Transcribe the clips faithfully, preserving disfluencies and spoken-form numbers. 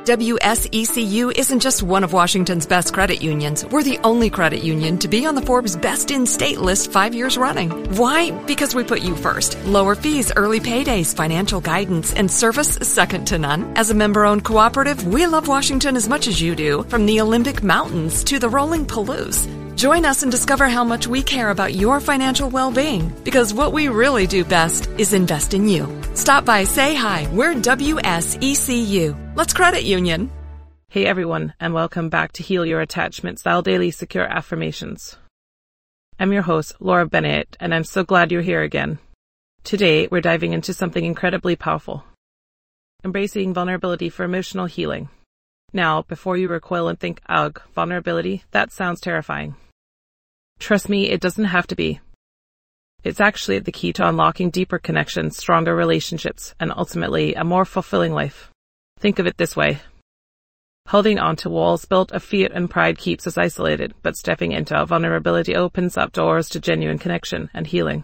W S E C U isn't just one of Washington's best credit unions. We're the only credit union to be on the Forbes Best in State list five years running. Why? Because we put you first. Lower fees, early paydays, financial guidance, and service second to none. As a member-owned cooperative, we love Washington as much as you do, from the Olympic Mountains to the rolling Palouse. Join us and discover how much we care about your financial well-being, because what we really do best is invest in you. Stop by, say hi. We're W S E C U. Let's credit union. Hey everyone, and welcome back to Heal Your Attachment Style Daily Secure Affirmations. I'm your host, Laura Bennett, and I'm so glad you're here again. Today, we're diving into something incredibly powerful. Embracing vulnerability for emotional healing. Now, before you recoil and think, ugh, vulnerability, that sounds terrifying. Trust me, it doesn't have to be. It's actually the key to unlocking deeper connections, stronger relationships, and ultimately a more fulfilling life. Think of it this way. Holding on to walls built of fear and pride keeps us isolated, but stepping into vulnerability opens up doors to genuine connection and healing.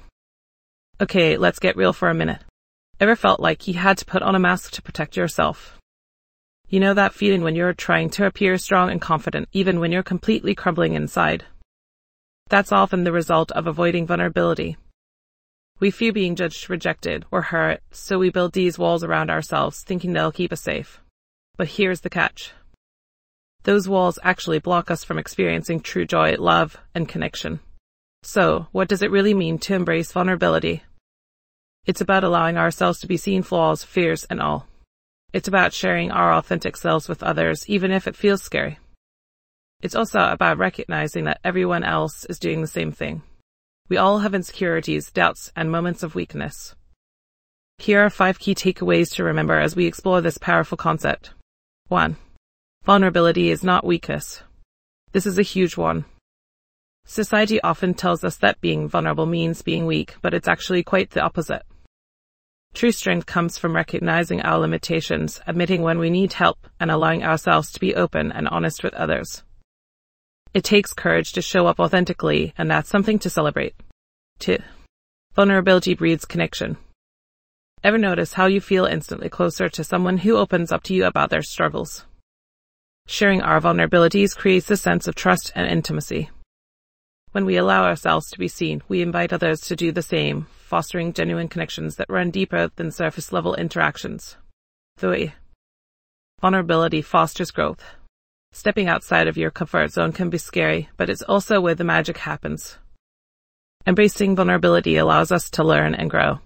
Okay, let's get real for a minute. Ever felt like you had to put on a mask to protect yourself? You know that feeling when you're trying to appear strong and confident, even when you're completely crumbling inside? That's often the result of avoiding vulnerability. We fear being judged, rejected, or hurt, so we build these walls around ourselves, thinking they'll keep us safe. But here's the catch. Those walls actually block us from experiencing true joy, love, and connection. So, what does it really mean to embrace vulnerability? It's about allowing ourselves to be seen, flaws, fears, and all. It's about sharing our authentic selves with others, even if it feels scary. It's also about recognizing that everyone else is doing the same thing. We all have insecurities, doubts, and moments of weakness. Here are five key takeaways to remember as we explore this powerful concept. one. Vulnerability is not weakness. This is a huge one. Society often tells us that being vulnerable means being weak, but it's actually quite the opposite. True strength comes from recognizing our limitations, admitting when we need help, and allowing ourselves to be open and honest with others. It takes courage to show up authentically, and that's something to celebrate. two. Vulnerability breeds connection. Ever notice how you feel instantly closer to someone who opens up to you about their struggles? Sharing our vulnerabilities creates a sense of trust and intimacy. When we allow ourselves to be seen, we invite others to do the same, fostering genuine connections that run deeper than surface-level interactions. three. Vulnerability fosters growth. Stepping outside of your comfort zone can be scary, but it's also where the magic happens. Embracing vulnerability allows us to learn and grow.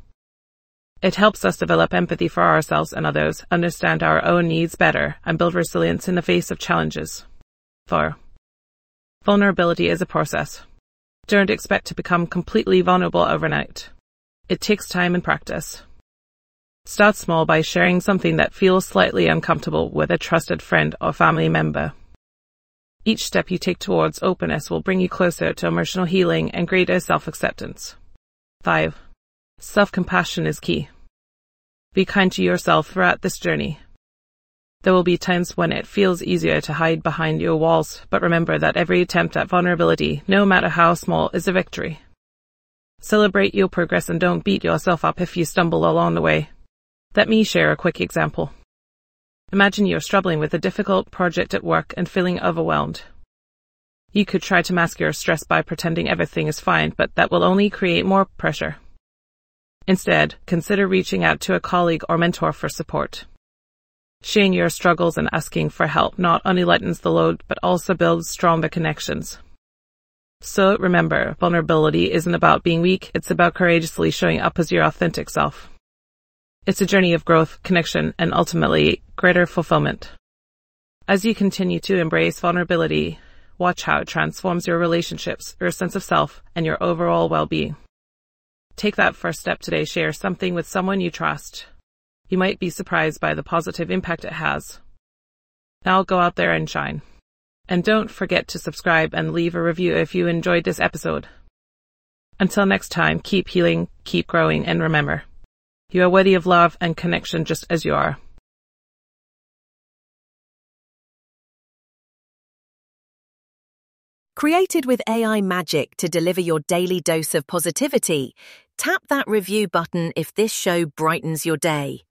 It helps us develop empathy for ourselves and others, understand our own needs better, and build resilience in the face of challenges. four. Vulnerability is a process. Don't expect to become completely vulnerable overnight. It takes time and practice. Start small by sharing something that feels slightly uncomfortable with a trusted friend or family member. Each step you take towards openness will bring you closer to emotional healing and greater self-acceptance. five. Self-compassion is key. Be kind to yourself throughout this journey. There will be times when it feels easier to hide behind your walls, but remember that every attempt at vulnerability, no matter how small, is a victory. Celebrate your progress and don't beat yourself up if you stumble along the way. Let me share a quick example. Imagine you're struggling with a difficult project at work and feeling overwhelmed. You could try to mask your stress by pretending everything is fine, but that will only create more pressure. Instead, consider reaching out to a colleague or mentor for support. Sharing your struggles and asking for help not only lightens the load, but also builds stronger connections. So remember, vulnerability isn't about being weak, it's about courageously showing up as your authentic self. It's a journey of growth, connection, and ultimately, greater fulfillment. As you continue to embrace vulnerability, watch how it transforms your relationships, your sense of self, and your overall well-being. Take that first step today, share something with someone you trust. You might be surprised by the positive impact it has. Now go out there and shine. And don't forget to subscribe and leave a review if you enjoyed this episode. Until next time, keep healing, keep growing, and remember, you are worthy of love and connection just as you are. Created with A I magic to deliver your daily dose of positivity, tap that review button if this show brightens your day.